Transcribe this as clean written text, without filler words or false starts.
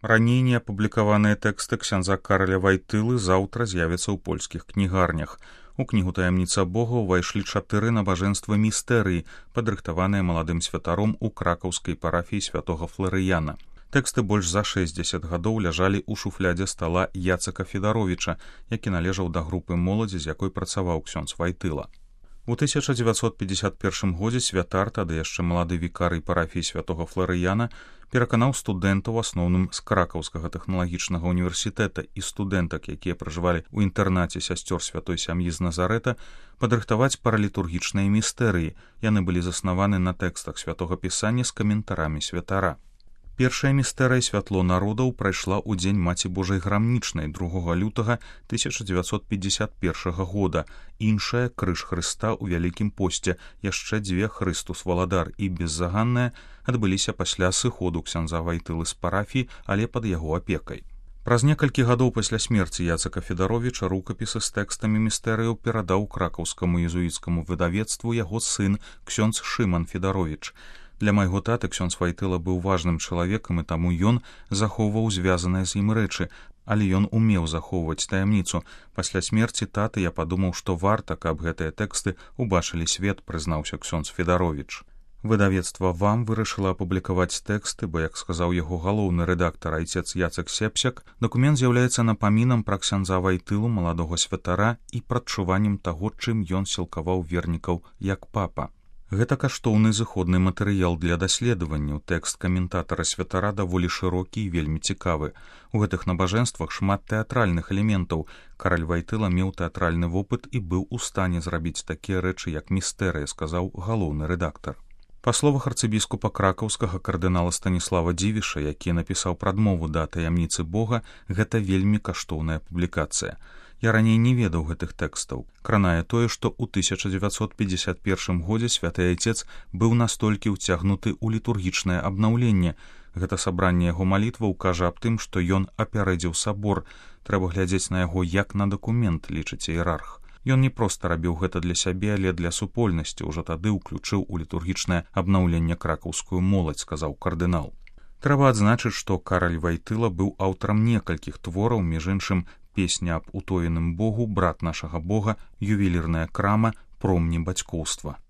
Раней не апублікаваныя тэксты ксяндза Караля Вайтылы заўтра з'явяцца ў польскіх кнігарнях. У кнігу «Таямніца Бога» ўвайшлі 4 набажэнства містэрыі, падрыхтаваныя маладым святаром у кракаўскай парафіі святога Фларыяна. Тэксты больш за 60 гадоў ляжалі ў шуфлядзе стала Яцека Федаровіча, які належаў да групы моладзі, з якой працаваў ксёндз Вайтыла. У 1951 годзе святар, тады яшчэ малады вікарый парафіі святога Фларыяна, пераканаў студэнтаў, асноўным з кракаўскага тэхналагічнага універсітэта і студэнтак, якія пражывалі ў інтэрнаце сясцёр святой сям'і з Назарэта, падрыхтаваць паралітургічныя містэрыі. Яны былі заснаваны на тэкстах святога пісання з каментарамі святара. Першая містэрыя «Святло народаў» прайшла ў дзень Маці Божай Грамнічнай 2 лютага 1951 года. Іншая «Крыж Хрыста» ў Вялікім посце, яшчэ 2 «Хрыстус Валадар» і «Беззаганная» адбыліся пасля сыходу ксяндза Вайтылы з парафіі, але пад яго апекай. Праз некалькі гадоў пасля смерці Яцека Федаровіча рукапісы з тэкстамі містэрыяў перадаў кракаўскаму езуіцкаму выдавецтву яго сын ксёндз Шыман Федаровіч. Для майго таты ксёндз Вайтыла быў важным чалавекам, і таму ён захоўваў звязаныя з ім рэчы, але ён умеў захоўваць таямніцу. Пасля смерці таты я падумаў, што варта, каб гэтыя тэксты убачылі свет, прызнаўся ксёндз Федаровіч. Выдавецтва «Вам» вырашыла апублікаваць тэксты, бо, як сказаў яго галоўны рэдактар айцец Яцек Сепсяк, дакумент з'яўляецца напамінам пра ксяндза Вайтылу, маладога святара, і прадчуваннем таго, чым ён сілкаваў вернікаў як папа. Гэта каштоўны зыходны матэрыял для даследаванняў. Тэкст каментатара святара даволі шырокі і вельмі цікавы. У гэтых набажэнствах шмат тэатральных элементаў. Караль Вайтыла меў тэатральны вопыт і быў у стане зрабіць такія рэчы, як містэрыя, сказаў галоўны рэдактар. Па словах арцыбіскупа кракаўскага кардынала Станіслава Дзівіша, які напісаў прадмову да «Таямніцы Бога», гэта вельмі каштоўная публікацыя. Я раней не ведаў гэтых тэкстаў. Кранае тое, што ў 1951 годзе святы айцец быў настолькі ўцягнуты ў літургічнае абнаўленне. Гэта сабранне яго малітваў кажа аб тым, што ён апярэдзіў сабор. Трэба глядзець на яго як на дакумент, лічыць іерарх. Ён не проста рабіў гэта для сябе, але для супольнасці, ўжо тады ўключыў у літургічнае абнаўленне кракаўскую моладзь, сказаў кардынал. Трэба адзначыць, што Караль Вайтыла быў аўтарам некалькіх твораў, між іншым «Песня аб утоеным Богу», «Брат нашага Бога», «Ювелірная крама», «Промні бацькоўства».